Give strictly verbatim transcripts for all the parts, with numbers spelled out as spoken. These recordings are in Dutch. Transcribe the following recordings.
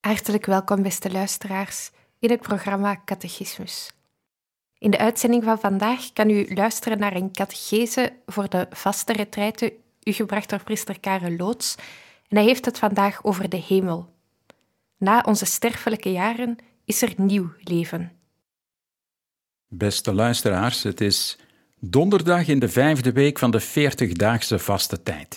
Hartelijk welkom, beste luisteraars, in het programma Catechismus. In de uitzending van vandaag kan u luisteren naar een catechese voor de vaste retraite, u gebracht door priester Karel Loots, en hij heeft het vandaag over de hemel. Na onze sterfelijke jaren is er nieuw leven. Beste luisteraars, het is donderdag in de vijfde week van de veertigdaagse vaste tijd.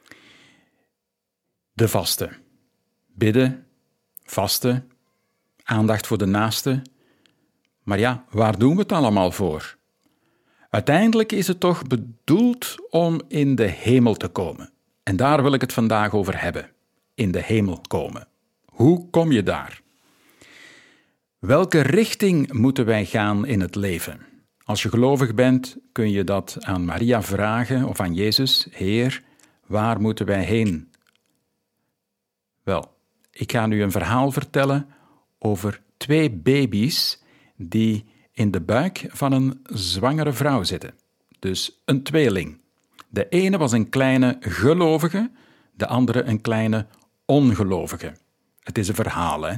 De vaste. Bidden, vasten, aandacht voor de naaste. Maar ja, waar doen we het allemaal voor? Uiteindelijk is het toch bedoeld om in de hemel te komen. En daar wil ik het vandaag over hebben. In de hemel komen. Hoe kom je daar? Welke richting moeten wij gaan in het leven? Als je gelovig bent, kun je dat aan Maria vragen of aan Jezus. Heer, waar moeten wij heen? Wel, ik ga nu een verhaal vertellen over twee baby's die in de buik van een zwangere vrouw zitten. Dus een tweeling. De ene was een kleine gelovige, de andere een kleine ongelovige. Het is een verhaal, hè?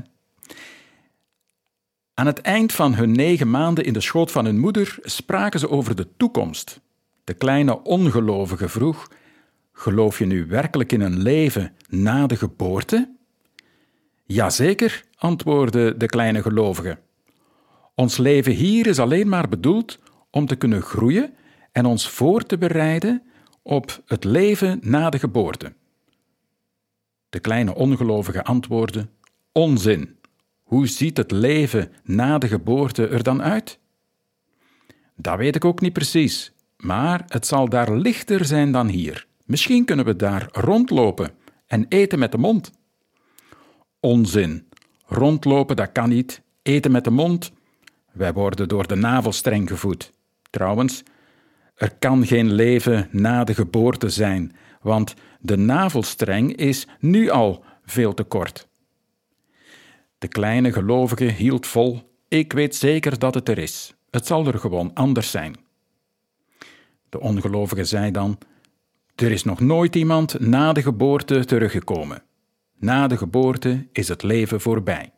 Aan het eind van hun negen maanden in de schoot van hun moeder spraken ze over de toekomst. De kleine ongelovige vroeg: geloof je nu werkelijk in een leven na de geboorte? Jazeker, antwoordde de kleine gelovige. Ons leven hier is alleen maar bedoeld om te kunnen groeien en ons voor te bereiden op het leven na de geboorte. De kleine ongelovige antwoordde: onzin. Hoe ziet het leven na de geboorte er dan uit? Dat weet ik ook niet precies, maar het zal daar lichter zijn dan hier. Misschien kunnen we daar rondlopen en eten met de mond. Onzin. Rondlopen, dat kan niet. Eten met de mond. Wij worden door de navelstreng gevoed. Trouwens, er kan geen leven na de geboorte zijn, want de navelstreng is nu al veel te kort. De kleine gelovige hield vol: ik weet zeker dat het er is. Het zal er gewoon anders zijn. De ongelovige zei dan: er is nog nooit iemand na de geboorte teruggekomen. Na de geboorte is het leven voorbij.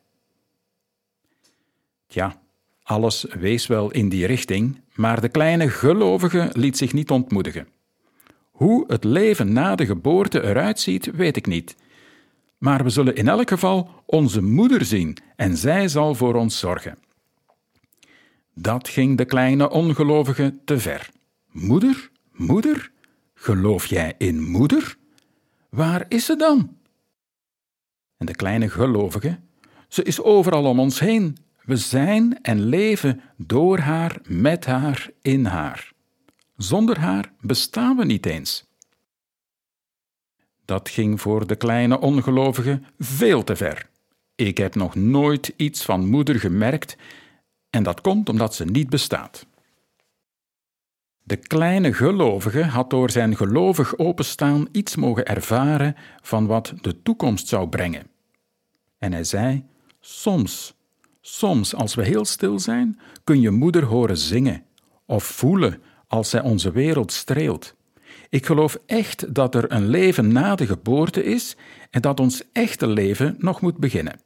Tja, alles wees wel in die richting, maar de kleine gelovige liet zich niet ontmoedigen. Hoe het leven na de geboorte eruit ziet, weet ik niet. Maar we zullen in elk geval onze moeder zien en zij zal voor ons zorgen. Dat ging de kleine ongelovige te ver. Moeder? Moeder? Geloof jij in moeder? Waar is ze dan? En de kleine gelovige: ze is overal om ons heen. We zijn en leven door haar, met haar, in haar. Zonder haar bestaan we niet eens. Dat ging voor de kleine ongelovige veel te ver. Ik heb nog nooit iets van moeder gemerkt en dat komt omdat ze niet bestaat. De kleine gelovige had door zijn gelovig openstaan iets mogen ervaren van wat de toekomst zou brengen. En hij zei: soms, soms als we heel stil zijn, kun je moeder horen zingen of voelen als zij onze wereld streelt. Ik geloof echt dat er een leven na de geboorte is en dat ons echte leven nog moet beginnen.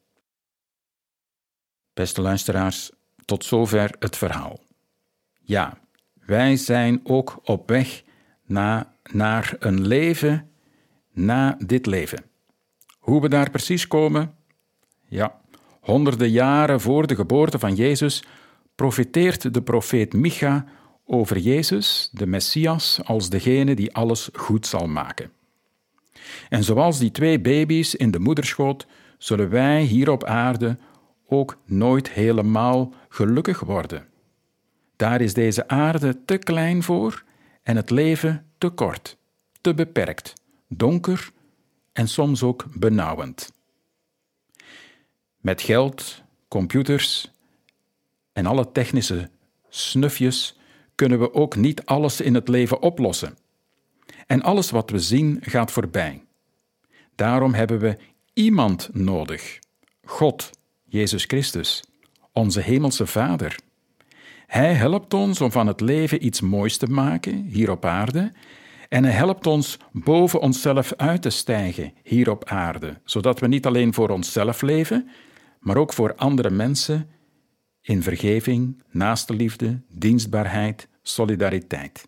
Beste luisteraars, tot zover het verhaal. Ja, wij zijn ook op weg na, naar een leven na dit leven. Hoe we daar precies komen? Ja, honderden jaren voor de geboorte van Jezus profeteert de profeet Micha over Jezus, de Messias, als degene die alles goed zal maken. En zoals die twee baby's in de moederschoot, zullen wij hier op aarde ook nooit helemaal gelukkig worden. Daar is deze aarde te klein voor en het leven te kort, te beperkt, donker en soms ook benauwend. Met geld, computers en alle technische snufjes kunnen we ook niet alles in het leven oplossen. En alles wat we zien gaat voorbij. Daarom hebben we iemand nodig. God, Jezus Christus, onze hemelse Vader. Hij helpt ons om van het leven iets moois te maken, hier op aarde, En hij helpt ons boven onszelf uit te stijgen hier op aarde, zodat we niet alleen voor onszelf leven, maar ook voor andere mensen in vergeving, naastenliefde, dienstbaarheid, solidariteit.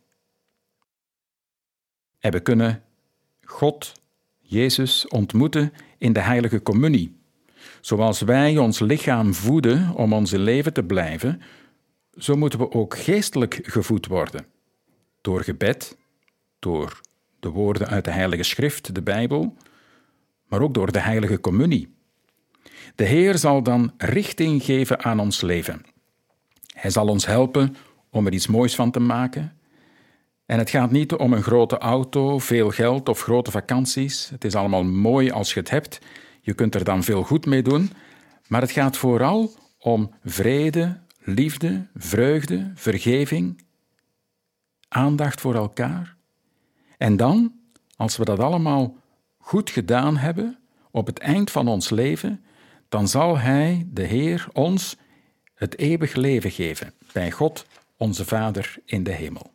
En we kunnen God, Jezus, ontmoeten in de heilige communie. Zoals wij ons lichaam voeden om ons in leven te blijven, zo moeten we ook geestelijk gevoed worden. Door gebed, door de woorden uit de Heilige Schrift, de Bijbel, maar ook door de heilige communie. De Heer zal dan richting geven aan ons leven. Hij zal ons helpen om er iets moois van te maken. En het gaat niet om een grote auto, veel geld of grote vakanties. Het is allemaal mooi als je het hebt. Je kunt er dan veel goed mee doen. Maar het gaat vooral om vrede, liefde, vreugde, vergeving, aandacht voor elkaar. En dan, als we dat allemaal goed gedaan hebben, op het eind van ons leven, dan zal Hij, de Heer, ons het eeuwig leven geven bij God, onze Vader in de hemel.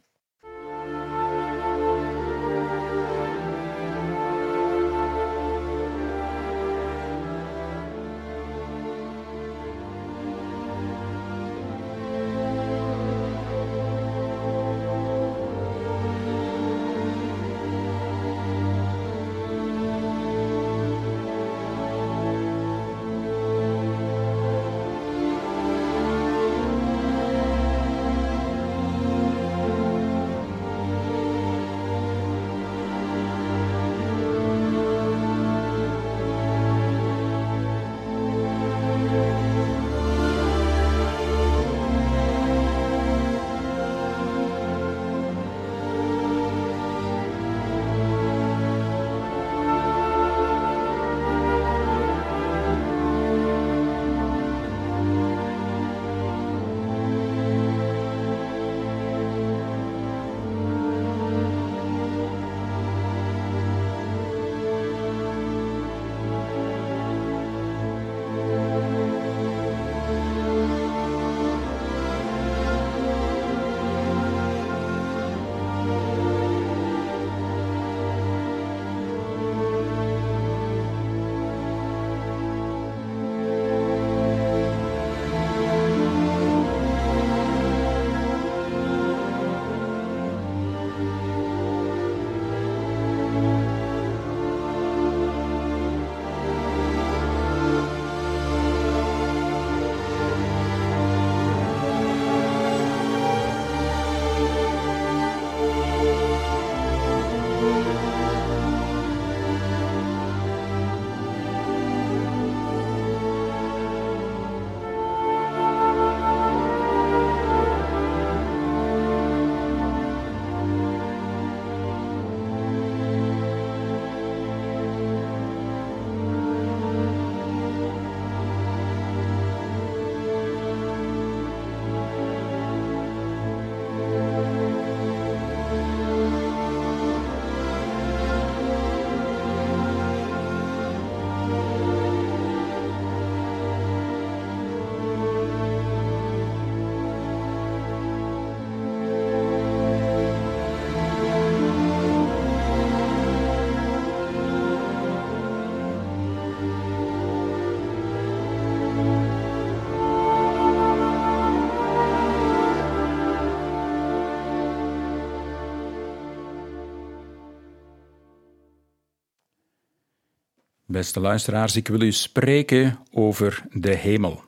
Beste luisteraars, ik wil u spreken over de hemel.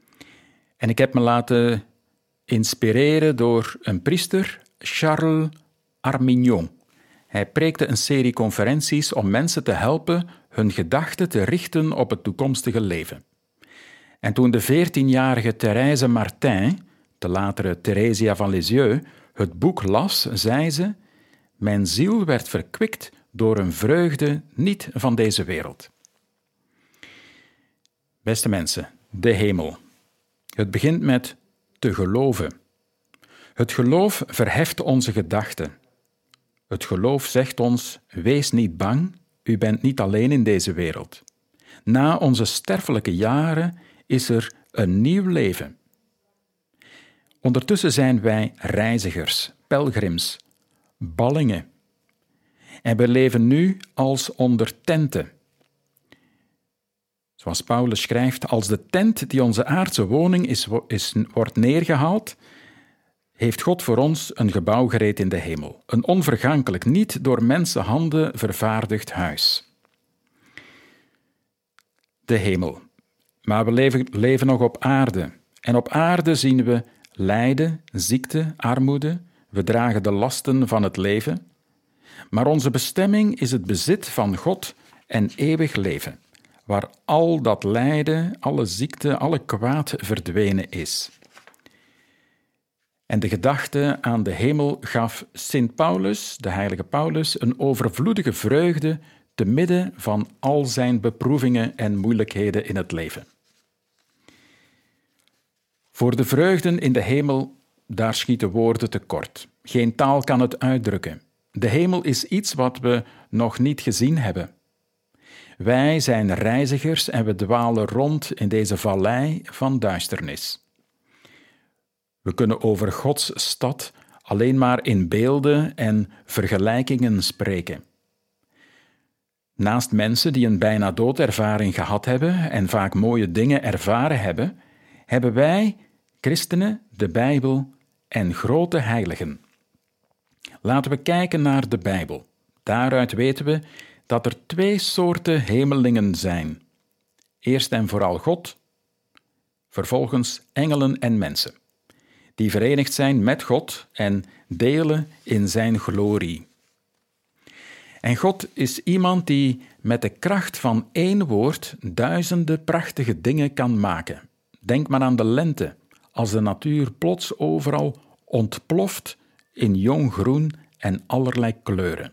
En ik heb me laten inspireren door een priester, Charles Armignon. Hij preekte een serie conferenties om mensen te helpen hun gedachten te richten op het toekomstige leven. En toen de veertienjarige Thérèse Martin, de latere Theresia van Lisieux, het boek las, zei ze: "Mijn ziel werd verkwikt door een vreugde niet van deze wereld." Beste mensen, de hemel. Het begint met te geloven. Het geloof verheft onze gedachten. Het geloof zegt ons: wees niet bang, u bent niet alleen in deze wereld. Na onze sterfelijke jaren is er een nieuw leven. Ondertussen zijn wij reizigers, pelgrims, ballingen. En we leven nu als onder tenten. Zoals Paulus schrijft, als de tent die onze aardse woning is, is, wordt neergehaald, heeft God voor ons een gebouw gereed in de hemel. Een onvergankelijk, niet door mensenhanden vervaardigd huis. De hemel. Maar we leven, leven nog op aarde. En op aarde zien we lijden, ziekte, armoede. We dragen de lasten van het leven. Maar onze bestemming is het bezit van God en eeuwig leven, waar al dat lijden, alle ziekte, alle kwaad verdwenen is. En de gedachte aan de hemel gaf Sint Paulus, de heilige Paulus, een overvloedige vreugde te midden van al zijn beproevingen en moeilijkheden in het leven. Voor de vreugden in de hemel, daar schieten woorden tekort. Geen taal kan het uitdrukken. De hemel is iets wat we nog niet gezien hebben. Wij zijn reizigers en we dwalen rond in deze vallei van duisternis. We kunnen over Gods stad alleen maar in beelden en vergelijkingen spreken. Naast mensen die een bijna doodervaring gehad hebben en vaak mooie dingen ervaren hebben, hebben wij, christenen, de Bijbel en grote heiligen. Laten we kijken naar de Bijbel. Daaruit weten we dat er twee soorten hemelingen zijn. Eerst en vooral God, vervolgens engelen en mensen, die verenigd zijn met God en delen in zijn glorie. En God is iemand die met de kracht van één woord duizenden prachtige dingen kan maken. Denk maar aan de lente, als de natuur plots overal ontploft in jong groen en allerlei kleuren.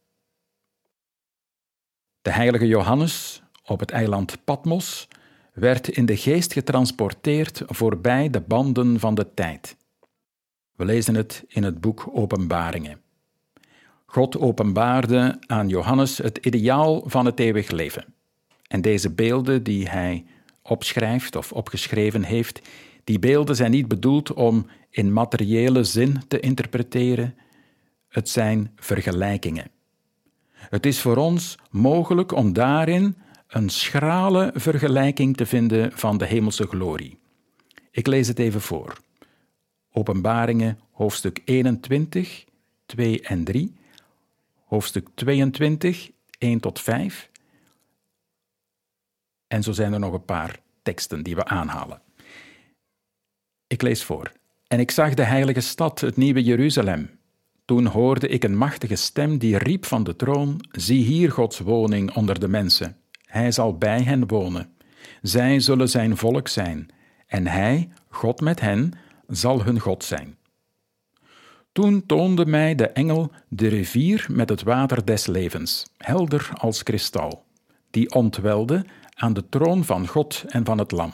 De heilige Johannes, op het eiland Patmos, werd in de geest getransporteerd voorbij de banden van de tijd. We lezen het in het boek Openbaringen. God openbaarde aan Johannes het ideaal van het eeuwig leven. En deze beelden die hij opschrijft of opgeschreven heeft, die beelden zijn niet bedoeld om in materiële zin te interpreteren. Het zijn vergelijkingen. Het is voor ons mogelijk om daarin een schrale vergelijking te vinden van de hemelse glorie. Ik lees het even voor. Openbaringen, hoofdstuk eenentwintig, twee en drie, hoofdstuk tweeëntwintig, één tot vijf. En zo zijn er nog een paar teksten die we aanhalen. Ik lees voor. En ik zag de heilige stad, het nieuwe Jeruzalem. Toen hoorde ik een machtige stem die riep van de troon: zie hier Gods woning onder de mensen. Hij zal bij hen wonen. Zij zullen zijn volk zijn. En hij, God met hen, zal hun God zijn. Toen toonde mij de engel de rivier met het water des levens, helder als kristal, die ontwelde aan de troon van God en van het Lam.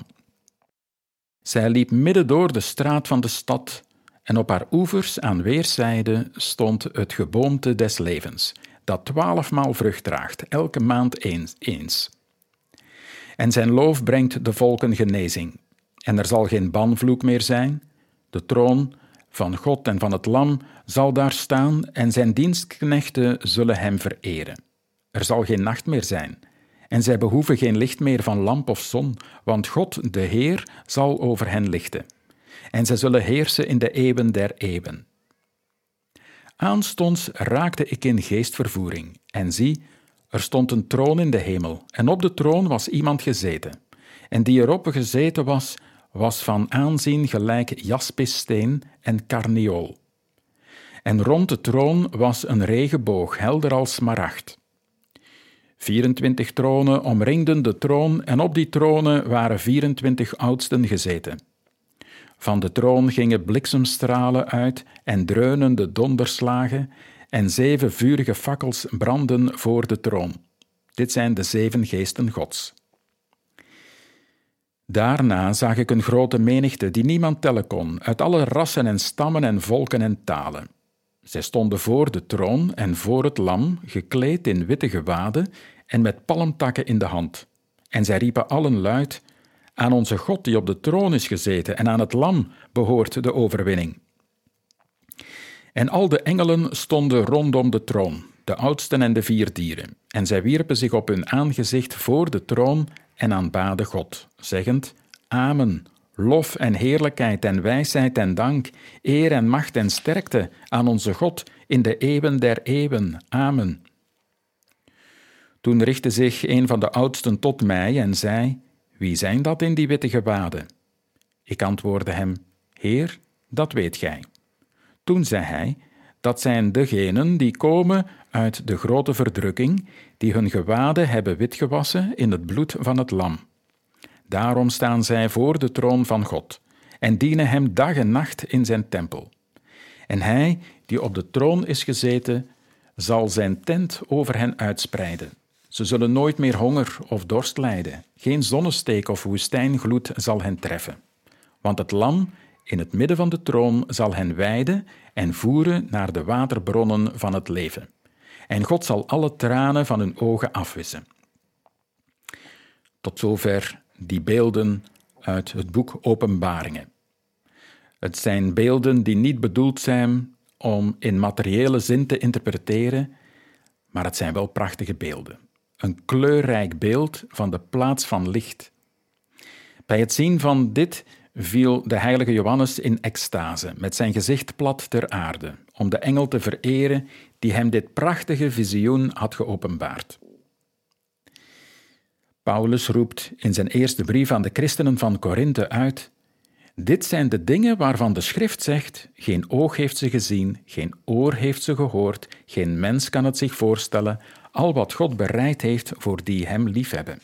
Zij liep midden door de straat van de stad, en op haar oevers aan weerszijden stond het geboomte des levens, dat twaalfmaal vrucht draagt, elke maand eens, eens. En zijn loof brengt de volken genezing. En er zal geen banvloek meer zijn. De troon van God en van het Lam zal daar staan en zijn dienstknechten zullen hem vereren. Er zal geen nacht meer zijn. En zij behoeven geen licht meer van lamp of zon, want God, de Heer, zal over hen lichten. En zij zullen heersen in de eeuwen der eeuwen. Aanstonds raakte ik in geestvervoering, en zie, er stond een troon in de hemel, en op de troon was iemand gezeten. En die erop gezeten was, was van aanzien gelijk jaspissteen en karneol. En rond de troon was een regenboog, helder als smaragd. Vierentwintig tronen omringden de troon, en op die tronen waren vierentwintig oudsten gezeten. Van de troon gingen bliksemstralen uit en dreunende donderslagen, en zeven vurige fakkels brandden voor de troon. Dit zijn de zeven geesten Gods. Daarna zag ik een grote menigte die niemand tellen kon, uit alle rassen en stammen en volken en talen. Zij stonden voor de troon en voor het Lam, gekleed in witte gewaden en met palmtakken in de hand. En zij riepen allen luid: aan onze God die op de troon is gezeten en aan het Lam behoort de overwinning. En al de engelen stonden rondom de troon, de oudsten en de vier dieren, en zij wierpen zich op hun aangezicht voor de troon en aanbaden God, zeggend: Amen, lof en heerlijkheid en wijsheid en dank, eer en macht en sterkte aan onze God in de eeuwen der eeuwen. Amen. Toen richtte zich een van de oudsten tot mij en zei: Wie zijn dat in die witte gewaden? Ik antwoordde hem: Heer, dat weet gij. Toen zei hij: Dat zijn degenen die komen uit de grote verdrukking, die hun gewaden hebben witgewassen in het bloed van het lam. Daarom staan zij voor de troon van God en dienen hem dag en nacht in zijn tempel. En hij, die op de troon is gezeten, zal zijn tent over hen uitspreiden. Ze zullen nooit meer honger of dorst lijden. Geen zonnesteek of woestijngloed zal hen treffen. Want het lam in het midden van de troon zal hen weiden en voeren naar de waterbronnen van het leven. En God zal alle tranen van hun ogen afwissen. Tot zover die beelden uit het boek Openbaringen. Het zijn beelden die niet bedoeld zijn om in materiële zin te interpreteren, maar het zijn wel prachtige beelden. Een kleurrijk beeld van de plaats van licht. Bij het zien van dit viel de heilige Johannes in extase, met zijn gezicht plat ter aarde, om de engel te vereren die hem dit prachtige visioen had geopenbaard. Paulus roept in zijn eerste brief aan de christenen van Korinthe uit: Dit zijn de dingen waarvan de schrift zegt: Geen oog heeft ze gezien, geen oor heeft ze gehoord, geen mens kan het zich voorstellen, al wat God bereid heeft voor die hem liefhebben.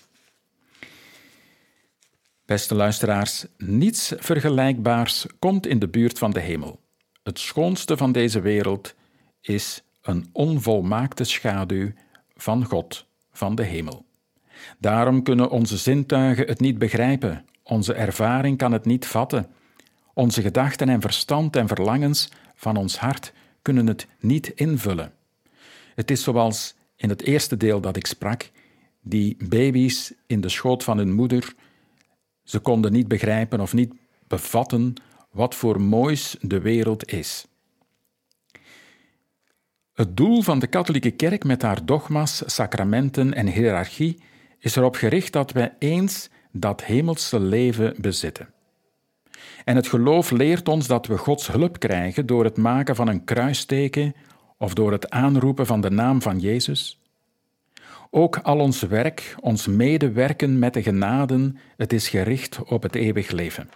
Beste luisteraars, niets vergelijkbaars komt in de buurt van de hemel. Het schoonste van deze wereld is een onvolmaakte schaduw van God, van de hemel. Daarom kunnen onze zintuigen het niet begrijpen, onze ervaring kan het niet vatten. Onze gedachten en verstand en verlangens van ons hart kunnen het niet invullen. Het is zoals in het eerste deel dat ik sprak, die baby's in de schoot van hun moeder. Ze konden niet begrijpen of niet bevatten wat voor moois de wereld is. Het doel van de katholieke kerk met haar dogma's, sacramenten en hiërarchie is erop gericht dat wij eens dat hemelse leven bezitten. En het geloof leert ons dat we Gods hulp krijgen door het maken van een kruisteken of door het aanroepen van de naam van Jezus. Ook al ons werk, ons medewerken met de genaden, het is gericht op het eeuwig leven.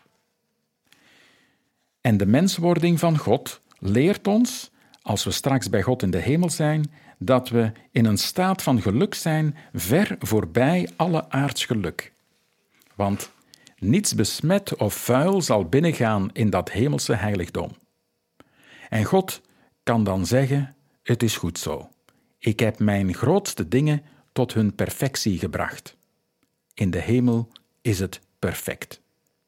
En de menswording van God leert ons, als we straks bij God in de hemel zijn, dat we in een staat van geluk zijn, ver voorbij alle aards geluk. Want niets besmet of vuil zal binnengaan in dat hemelse heiligdom. En God kan dan zeggen: Het is goed zo. Ik heb mijn grootste dingen tot hun perfectie gebracht. In de hemel is het perfect.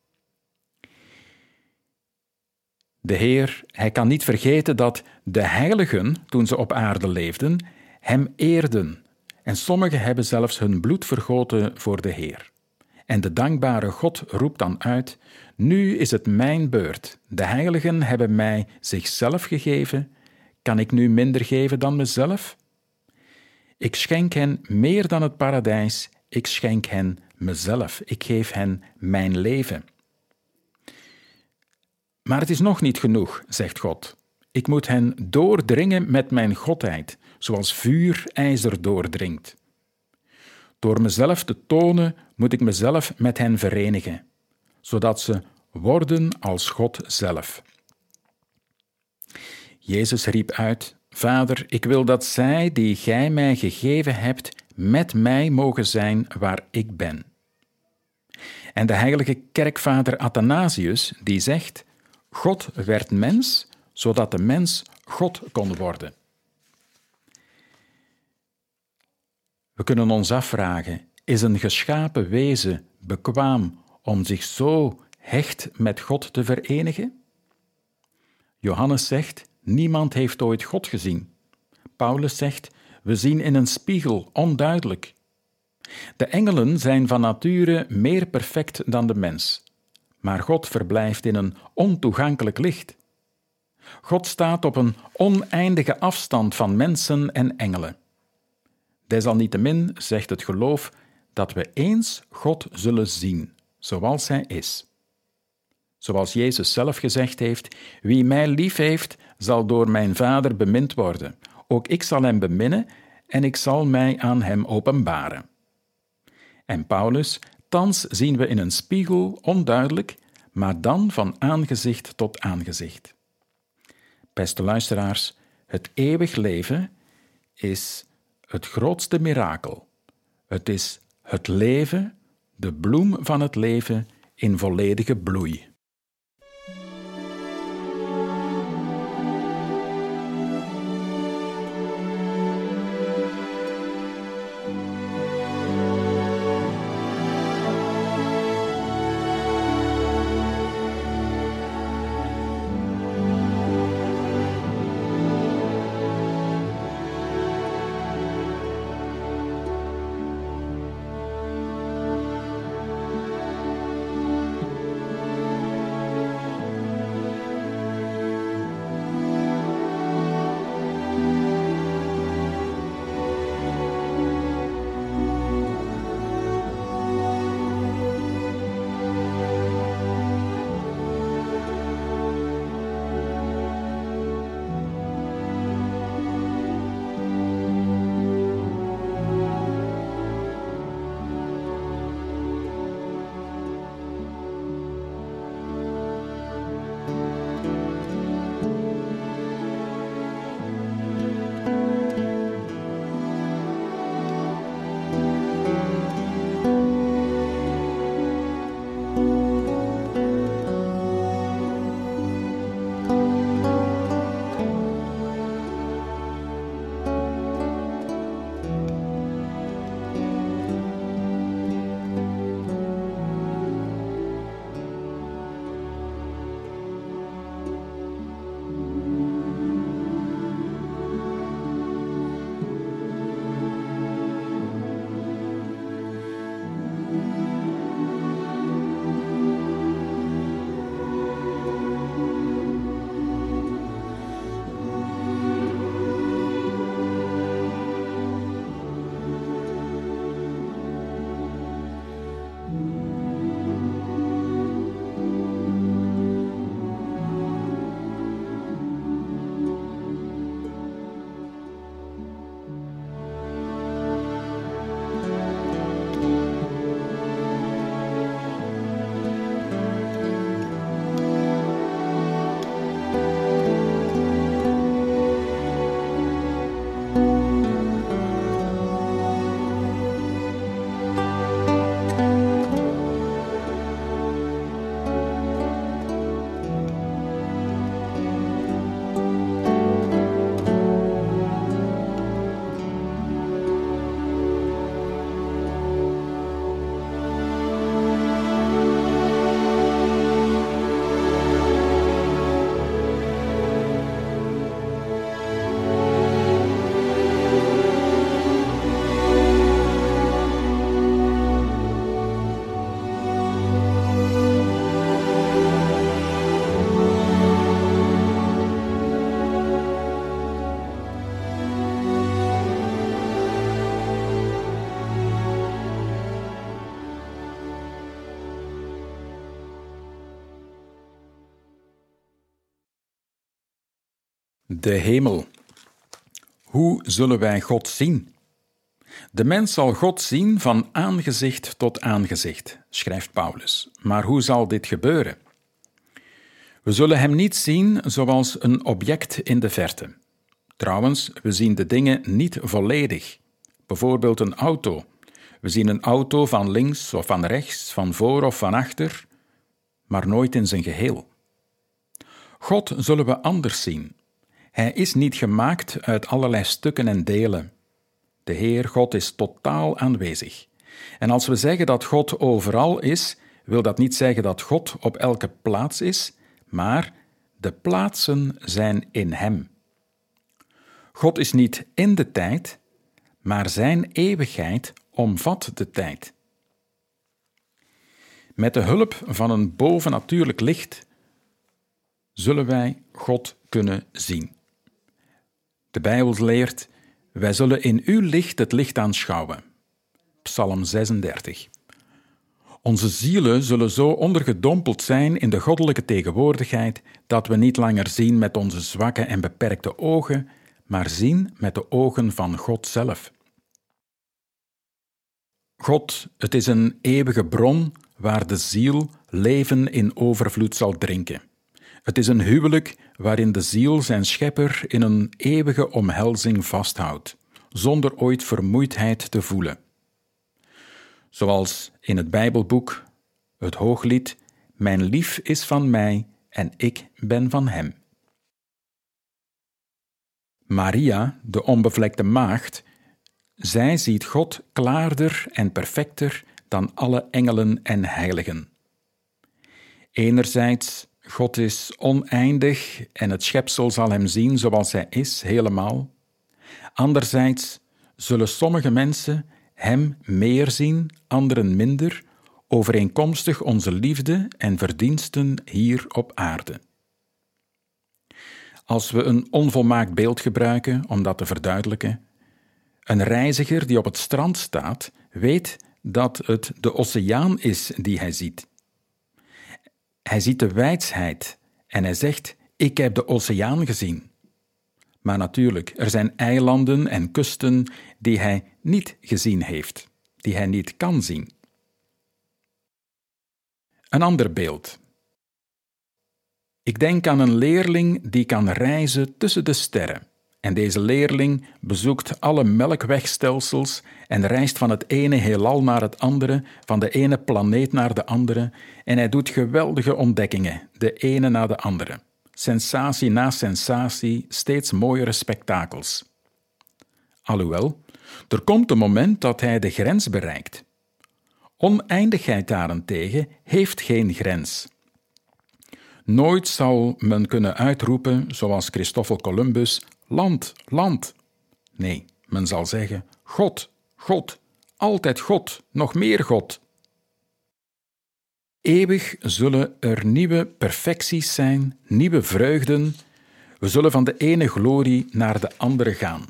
De Heer, hij kan niet vergeten dat de heiligen, toen ze op aarde leefden, hem eerden. En sommigen hebben zelfs hun bloed vergoten voor de Heer. En de dankbare God roept dan uit: Nu is het mijn beurt. De heiligen hebben mij zichzelf gegeven. Kan ik nu minder geven dan mezelf? Ik schenk hen meer dan het paradijs. Ik schenk hen mezelf. Ik geef hen mijn leven. Maar het is nog niet genoeg, zegt God. Ik moet hen doordringen met mijn godheid, zoals vuur ijzer doordringt. Door mezelf te tonen, moet ik mezelf met hen verenigen, zodat ze worden als God zelf. Jezus riep uit: Vader, ik wil dat zij die gij mij gegeven hebt, met mij mogen zijn waar ik ben. En de heilige kerkvader Athanasius, die zegt: God werd mens, zodat de mens God kon worden. We kunnen ons afvragen: is een geschapen wezen bekwaam om zich zo hecht met God te verenigen? Johannes zegt: niemand heeft ooit God gezien. Paulus zegt: we zien in een spiegel, onduidelijk. De engelen zijn van nature meer perfect dan de mens, maar God verblijft in een ontoegankelijk licht. God staat op een oneindige afstand van mensen en engelen. Desalniettemin zegt het geloof dat we eens God zullen zien, zoals Hij is. Zoals Jezus zelf gezegd heeft, wie mij lief heeft, zal door mijn Vader bemind worden. Ook ik zal hem beminnen en ik zal mij aan hem openbaren. En Paulus, thans zien we in een spiegel onduidelijk, maar dan van aangezicht tot aangezicht. Beste luisteraars, het eeuwig leven is het grootste mirakel. Het is het leven, de bloem van het leven in volledige bloei. De hemel. Hoe zullen wij God zien? De mens zal God zien van aangezicht tot aangezicht, schrijft Paulus. Maar hoe zal dit gebeuren? We zullen hem niet zien zoals een object in de verte. Trouwens, we zien de dingen niet volledig. Bijvoorbeeld een auto. We zien een auto van links of van rechts, van voor of van achter, maar nooit in zijn geheel. God zullen we anders zien. Hij is niet gemaakt uit allerlei stukken en delen. De Heer God is totaal aanwezig. En als we zeggen dat God overal is, wil dat niet zeggen dat God op elke plaats is, maar de plaatsen zijn in Hem. God is niet in de tijd, maar zijn eeuwigheid omvat de tijd. Met de hulp van een bovennatuurlijk licht zullen wij God kunnen zien. De Bijbel leert, wij zullen in uw licht het licht aanschouwen. Psalm zesendertig. Onze zielen zullen zo ondergedompeld zijn in de goddelijke tegenwoordigheid dat we niet langer zien met onze zwakke en beperkte ogen, maar zien met de ogen van God zelf. God, het is een eeuwige bron waar de ziel leven in overvloed zal drinken. Het is een huwelijk waarin de ziel zijn schepper in een eeuwige omhelzing vasthoudt, zonder ooit vermoeidheid te voelen. Zoals in het Bijbelboek, het Hooglied, mijn lief is van mij en ik ben van hem. Maria, de onbevlekte maagd, zij ziet God klaarder en perfecter dan alle engelen en heiligen. Enerzijds, God is oneindig en het schepsel zal hem zien zoals hij is, helemaal. Anderzijds zullen sommige mensen hem meer zien, anderen minder, overeenkomstig onze liefde en verdiensten hier op aarde. Als we een onvolmaakt beeld gebruiken om dat te verduidelijken, een reiziger die op het strand staat, weet dat het de oceaan is die hij ziet. Hij ziet de weidsheid en hij zegt, ik heb de oceaan gezien. Maar natuurlijk, er zijn eilanden en kusten die hij niet gezien heeft, die hij niet kan zien. Een ander beeld. Ik denk aan een leerling die kan reizen tussen de sterren. En deze leerling bezoekt alle melkwegstelsels en reist van het ene heelal naar het andere, van de ene planeet naar de andere, en hij doet geweldige ontdekkingen, de ene na de andere. Sensatie na sensatie, steeds mooiere spektakels. Alhoewel, er komt een moment dat hij de grens bereikt. Oneindigheid daarentegen heeft geen grens. Nooit zal men kunnen uitroepen, zoals Christoffel Columbus, land, land. Nee, men zal zeggen, God, God, altijd God, nog meer God. Eeuwig zullen er nieuwe perfecties zijn, nieuwe vreugden. We zullen van de ene glorie naar de andere gaan.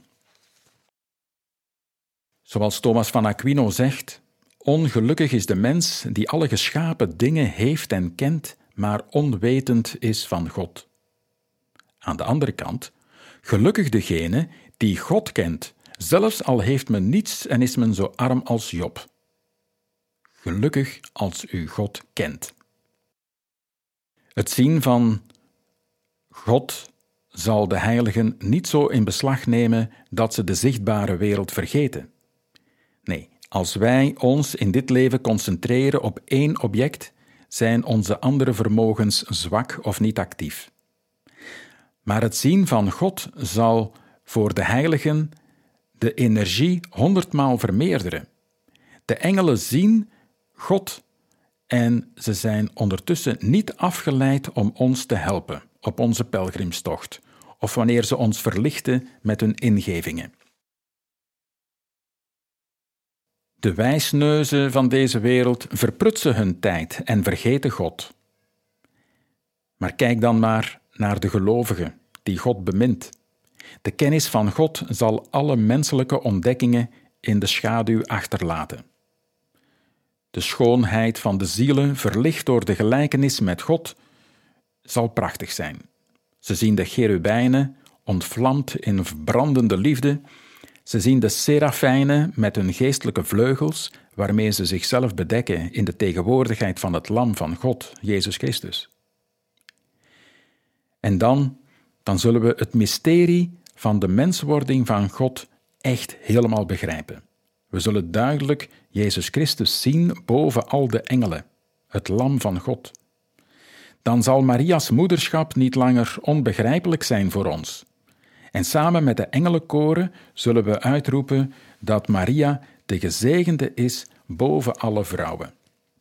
Zoals Thomas van Aquino zegt, ongelukkig is de mens die alle geschapen dingen heeft en kent, maar onwetend is van God. Aan de andere kant, gelukkig degene die God kent, zelfs al heeft men niets en is men zo arm als Job. Gelukkig als u God kent. Het zien van God zal de heiligen niet zo in beslag nemen dat ze de zichtbare wereld vergeten. Nee, als wij ons in dit leven concentreren op één object, zijn onze andere vermogens zwak of niet actief. Maar het zien van God zal voor de heiligen de energie honderdmaal vermeerderen. De engelen zien God en ze zijn ondertussen niet afgeleid om ons te helpen op onze pelgrimstocht of wanneer ze ons verlichten met hun ingevingen. De wijsneuzen van deze wereld verprutsen hun tijd en vergeten God. Maar kijk dan maar naar de gelovigen die God bemint. De kennis van God zal alle menselijke ontdekkingen in de schaduw achterlaten. De schoonheid van de zielen, verlicht door de gelijkenis met God, zal prachtig zijn. Ze zien de cherubijnen, ontvlamd in brandende liefde. Ze zien de serafijnen met hun geestelijke vleugels, waarmee ze zichzelf bedekken in de tegenwoordigheid van het Lam van God, Jezus Christus. En dan, dan zullen we het mysterie van de menswording van God echt helemaal begrijpen. We zullen duidelijk Jezus Christus zien boven al de engelen, het Lam van God. Dan zal Maria's moederschap niet langer onbegrijpelijk zijn voor ons. En samen met de engelenkoren zullen we uitroepen dat Maria de gezegende is boven alle vrouwen.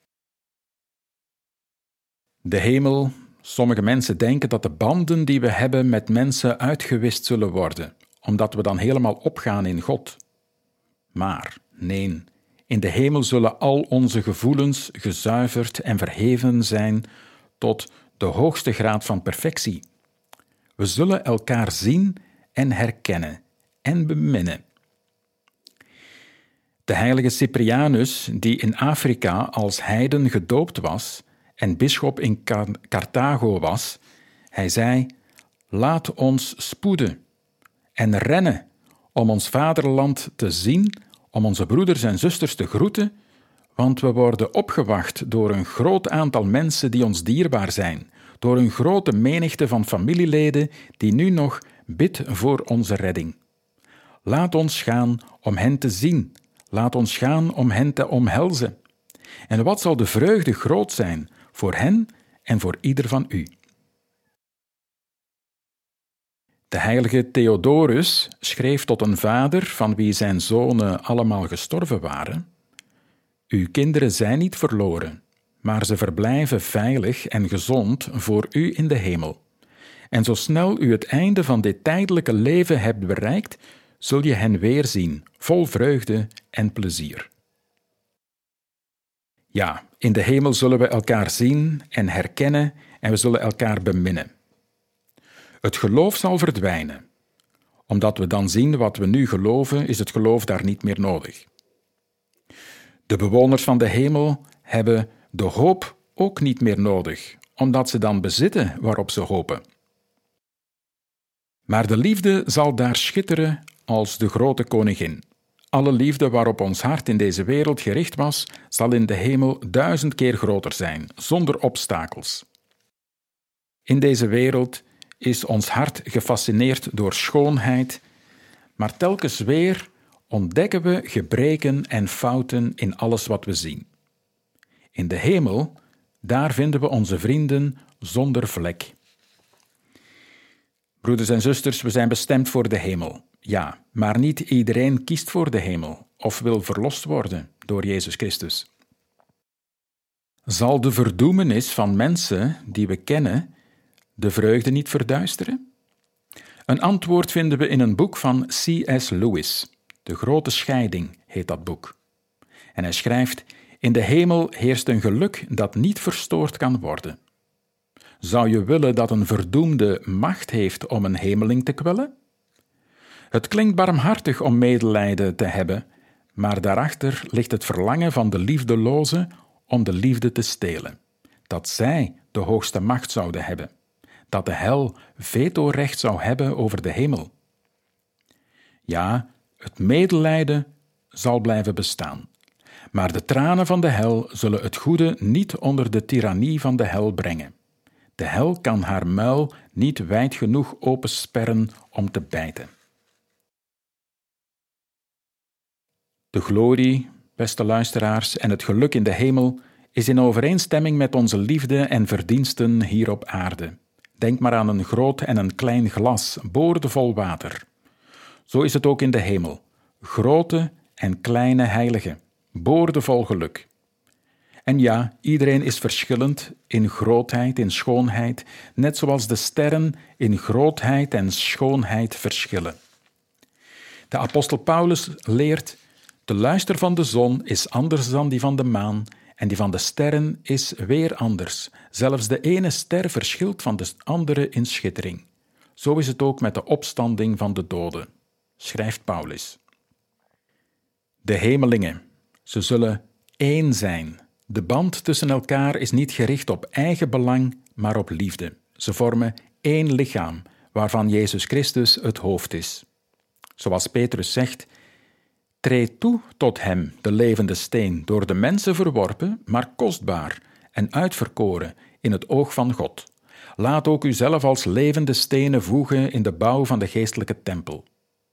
De hemel, sommige mensen denken dat de banden die we hebben met mensen uitgewist zullen worden, omdat we dan helemaal opgaan in God. Maar, nee, in de hemel zullen al onze gevoelens gezuiverd en verheven zijn tot de hoogste graad van perfectie. We zullen elkaar zien en herkennen en beminnen. De heilige Cyprianus, die in Afrika als heiden gedoopt was en bisschop in Carthago was, hij zei: laat ons spoeden en rennen om ons vaderland te zien, om onze broeders en zusters te groeten, want we worden opgewacht door een groot aantal mensen die ons dierbaar zijn, door een grote menigte van familieleden die nu nog bidt voor onze redding. Laat ons gaan om hen te zien, laat ons gaan om hen te omhelzen. En wat zal de vreugde groot zijn voor hen en voor ieder van u. De heilige Theodorus schreef tot een vader van wie zijn zonen allemaal gestorven waren: uw kinderen zijn niet verloren, maar ze verblijven veilig en gezond voor u in de hemel. En zo snel u het einde van dit tijdelijke leven hebt bereikt, zul je hen weerzien, vol vreugde en plezier. Ja, in de hemel zullen we elkaar zien en herkennen en we zullen elkaar beminnen. Het geloof zal verdwijnen. Omdat we dan zien wat we nu geloven, is het geloof daar niet meer nodig. De bewoners van de hemel hebben de hoop ook niet meer nodig, omdat ze dan bezitten waarop ze hopen. Maar de liefde zal daar schitteren als de grote koningin. Alle liefde waarop ons hart in deze wereld gericht was, zal in de hemel duizend keer groter zijn, zonder obstakels. In deze wereld is ons hart gefascineerd door schoonheid, maar telkens weer ontdekken we gebreken en fouten in alles wat we zien. In de hemel, daar vinden we onze vrienden zonder vlek. Broeders en zusters, we zijn bestemd voor de hemel. Ja, maar niet iedereen kiest voor de hemel of wil verlost worden door Jezus Christus. Zal de verdoemenis van mensen die we kennen de vreugde niet verduisteren? Een antwoord vinden we in een boek van C S Lewis. De Grote Scheiding heet dat boek. En hij schrijft: in de hemel heerst een geluk dat niet verstoord kan worden. Zou je willen dat een verdoemde macht heeft om een hemeling te kwellen? Het klinkt barmhartig om medelijden te hebben, maar daarachter ligt het verlangen van de liefdeloze om de liefde te stelen. Dat zij de hoogste macht zouden hebben. Dat de hel vetorecht zou hebben over de hemel. Ja, het medelijden zal blijven bestaan. Maar de tranen van de hel zullen het goede niet onder de tirannie van de hel brengen. De hel kan haar muil niet wijd genoeg opensperren om te bijten. De glorie, beste luisteraars, en het geluk in de hemel is in overeenstemming met onze liefde en verdiensten hier op aarde. Denk maar aan een groot en een klein glas, boordevol water. Zo is het ook in de hemel. Grote en kleine heiligen, boordevol geluk. En ja, iedereen is verschillend in grootheid, in schoonheid, net zoals de sterren in grootheid en schoonheid verschillen. De apostel Paulus leert: de luister van de zon is anders dan die van de maan, en die van de sterren is weer anders. Zelfs de ene ster verschilt van de andere in schittering. Zo is het ook met de opstanding van de doden, schrijft Paulus. De hemelingen, ze zullen één zijn. De band tussen elkaar is niet gericht op eigen belang, maar op liefde. Ze vormen één lichaam, waarvan Jezus Christus het hoofd is. Zoals Petrus zegt: treed toe tot hem, de levende steen, door de mensen verworpen, maar kostbaar en uitverkoren in het oog van God. Laat ook uzelf als levende stenen voegen in de bouw van de geestelijke tempel.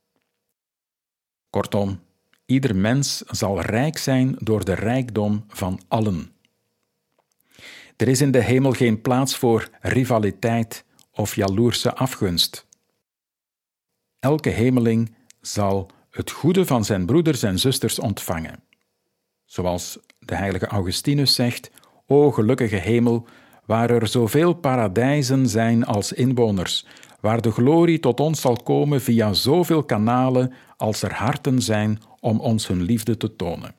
Kortom, ieder mens zal rijk zijn door de rijkdom van allen. Er is in de hemel geen plaats voor rivaliteit of jaloerse afgunst. Elke hemeling zal het goede van zijn broeders en zusters ontvangen. Zoals de heilige Augustinus zegt: o gelukkige hemel, waar er zoveel paradijzen zijn als inwoners, waar de glorie tot ons zal komen via zoveel kanalen als er harten zijn om ons hun liefde te tonen.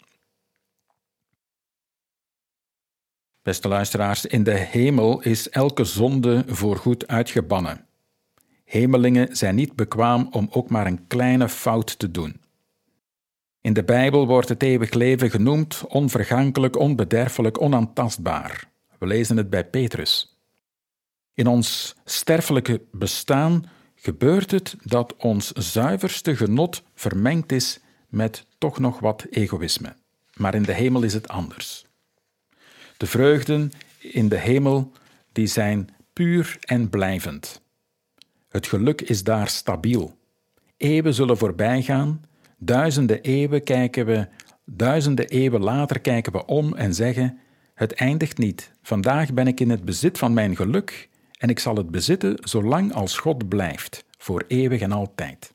Beste luisteraars, in de hemel is elke zonde voorgoed uitgebannen. Hemelingen zijn niet bekwaam om ook maar een kleine fout te doen. In de Bijbel wordt het eeuwig leven genoemd onvergankelijk, onbederfelijk, onaantastbaar. We lezen het bij Petrus. In ons sterfelijke bestaan gebeurt het dat ons zuiverste genot vermengd is met toch nog wat egoïsme. Maar in de hemel is het anders. De vreugden in de hemel die zijn puur en blijvend. Het geluk is daar stabiel. Eeuwen zullen voorbij gaan. Duizenden eeuwen kijken we, duizenden eeuwen later kijken we om en zeggen: het eindigt niet. Vandaag ben ik in het bezit van mijn geluk en ik zal het bezitten zolang als God blijft, voor eeuwig en altijd.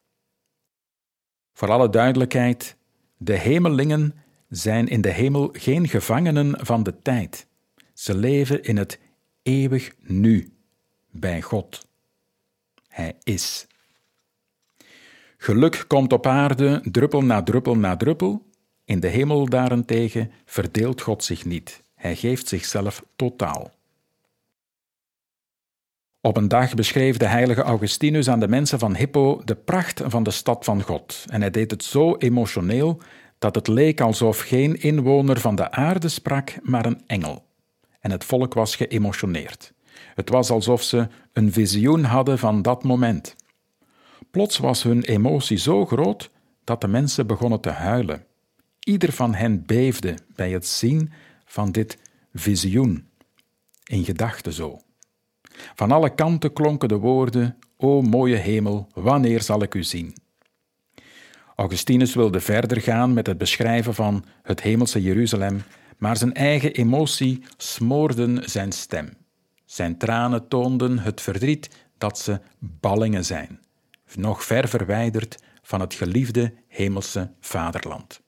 Voor alle duidelijkheid, de hemelingen zijn in de hemel geen gevangenen van de tijd. Ze leven in het eeuwig nu, bij God. Hij is. Geluk komt op aarde druppel na druppel na druppel. In de hemel daarentegen verdeelt God zich niet. Hij geeft zichzelf totaal. Op een dag beschreef de heilige Augustinus aan de mensen van Hippo de pracht van de stad van God. En hij deed het zo emotioneel dat het leek alsof geen inwoner van de aarde sprak, maar een engel. En het volk was geëmotioneerd. Het was alsof ze een visioen hadden van dat moment. Plots was hun emotie zo groot dat de mensen begonnen te huilen. Ieder van hen beefde bij het zien van dit visioen, in gedachten zo. Van alle kanten klonken de woorden: O mooie hemel, wanneer zal ik u zien? Augustinus wilde verder gaan met het beschrijven van het hemelse Jeruzalem, maar zijn eigen emotie smoorden zijn stem. Zijn tranen toonden het verdriet dat ze ballingen zijn, nog ver verwijderd van het geliefde hemelse vaderland.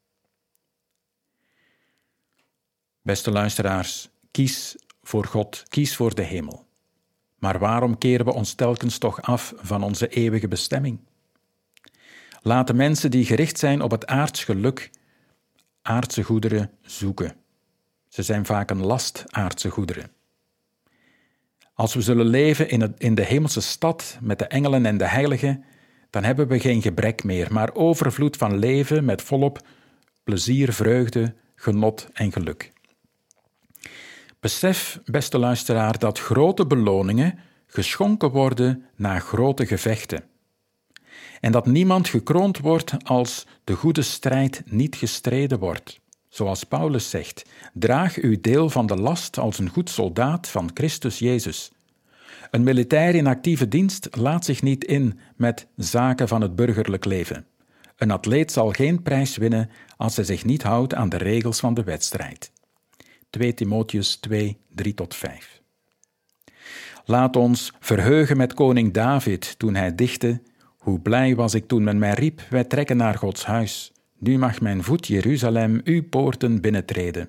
Beste luisteraars, kies voor God, kies voor de hemel. Maar waarom keren we ons telkens toch af van onze eeuwige bestemming? Laat de mensen die gericht zijn op het aards geluk aardse goederen zoeken. Ze zijn vaak een last, aardse goederen. Als we zullen leven in, het, in de hemelse stad met de engelen en de heiligen, dan hebben we geen gebrek meer, maar overvloed van leven met volop plezier, vreugde, genot en geluk. Besef, beste luisteraar, dat grote beloningen geschonken worden na grote gevechten. En dat niemand gekroond wordt als de goede strijd niet gestreden wordt. Zoals Paulus zegt: draag uw deel van de last als een goed soldaat van Christus Jezus. Een militair in actieve dienst laat zich niet in met zaken van het burgerlijk leven. Een atleet zal geen prijs winnen als hij zich niet houdt aan de regels van de wedstrijd. twee Timotheüs twee, drie tot vijf. Laat ons verheugen met koning David toen hij dichtte: hoe blij was ik toen men mij riep, wij trekken naar Gods huis. Nu mag mijn voet Jeruzalem uw poorten binnentreden.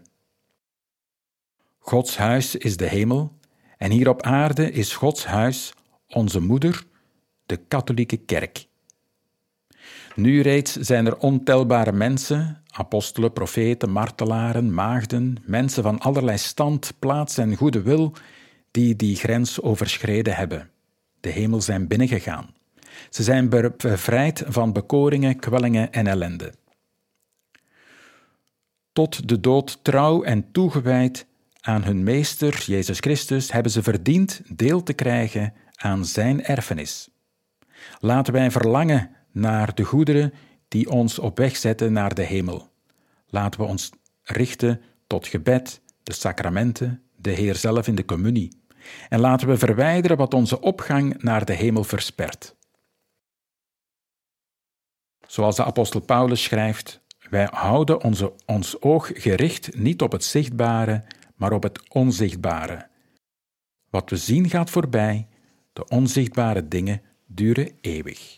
Gods huis is de hemel en hier op aarde is Gods huis, onze moeder, de katholieke kerk. Nu reeds zijn er ontelbare mensen, apostelen, profeten, martelaren, maagden, mensen van allerlei stand, plaats en goede wil, die die grens overschreden hebben. De hemel zijn binnengegaan. Ze zijn bevrijd van bekoringen, kwellingen en ellende. Tot de dood trouw en toegewijd aan hun meester, Jezus Christus, hebben ze verdiend deel te krijgen aan zijn erfenis. Laten wij verlangen naar de goederen die ons op weg zetten naar de hemel. Laten we ons richten tot gebed, de sacramenten, de Heer zelf in de communie. En laten we verwijderen wat onze opgang naar de hemel verspert. Zoals de apostel Paulus schrijft: wij houden onze, ons oog gericht niet op het zichtbare, maar op het onzichtbare. Wat we zien gaat voorbij, de onzichtbare dingen duren eeuwig.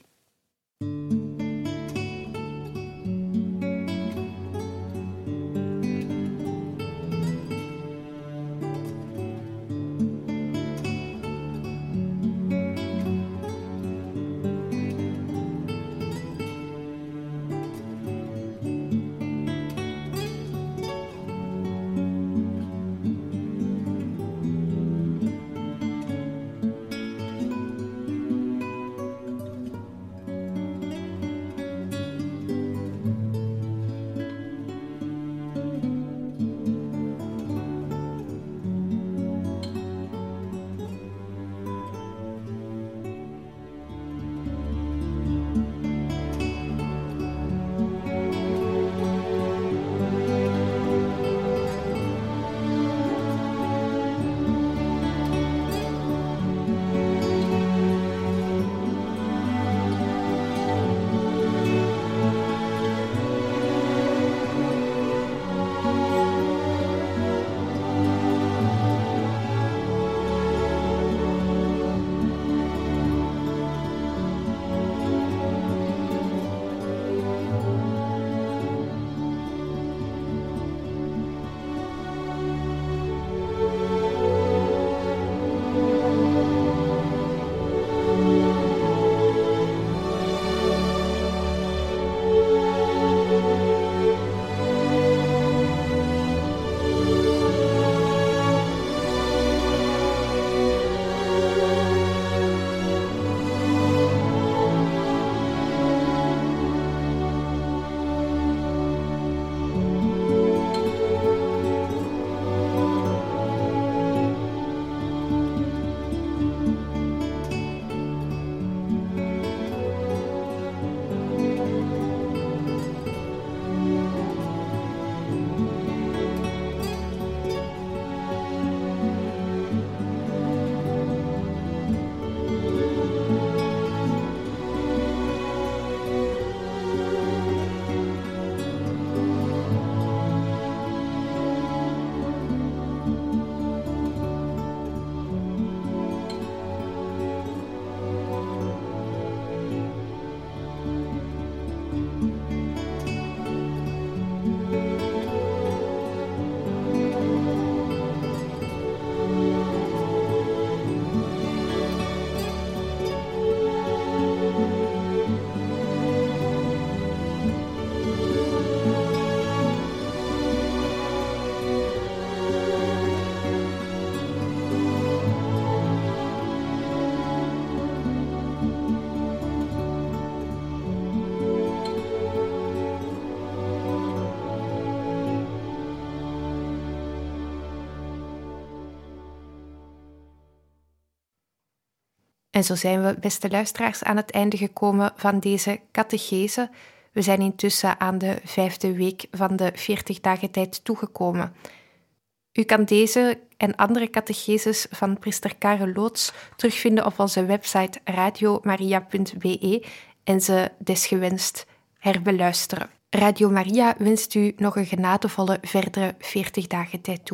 En zo zijn we, beste luisteraars, aan het einde gekomen van deze catechese. We zijn intussen aan de vijfde week van de veertig dagen tijd toegekomen. U kan deze en andere catecheses van priester Karel Loots terugvinden op onze website radiomaria punt b e en ze desgewenst herbeluisteren. Radio Maria wenst u nog een genadevolle verdere veertig dagen tijd toe.